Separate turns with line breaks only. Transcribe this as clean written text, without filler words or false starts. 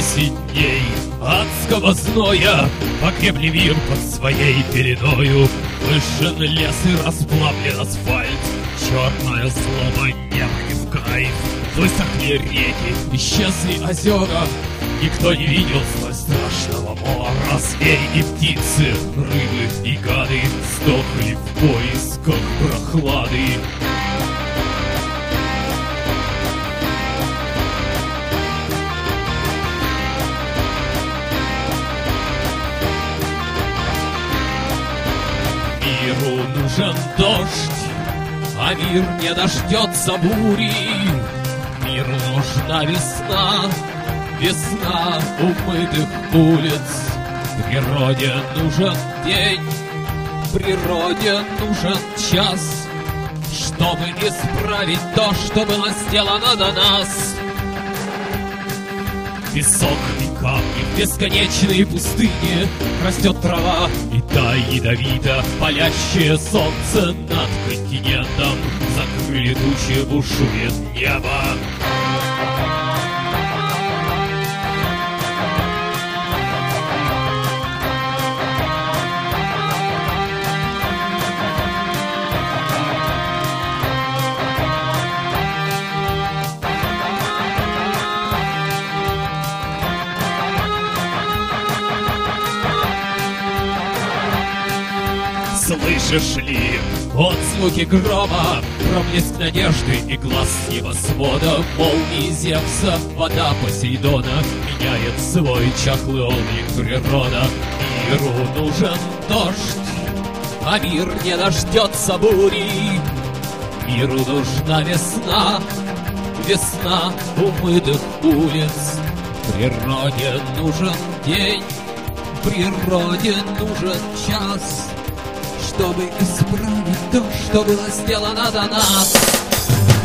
10 дней адского зноя погребли мир под своей пеленою. Выжжен лес и расплавлен асфальт, черная злоба неба не в кайф. Высохли реки, исчезли озера, никто не видел столь страшного мора. Звери и птицы, рыбы и гады сдохли в поисках прохлады. Миру нужен дождь, а мир не дождется бури. Миру нужна весна, весна умытых улиц. Природе нужен день, природе нужен час, чтобы исправить то, что было сделано до нас. Песок и камни в бесконечной пустыне, растет трава, и та ядовито палящее солнце над континентом. Закрыли тучи, бушует небо. Слышишь ли отзвуки грома, проблеск надежды и глаз небосвода? Молнии Зевса, вода Посейдона меняет свой чахлый облик природа. Миру нужен дождь, а мир не дождется бури. Миру нужна весна, весна умытых улиц. Природе нужен день, природе нужен час, чтобы исправить то, что было сделано до нас.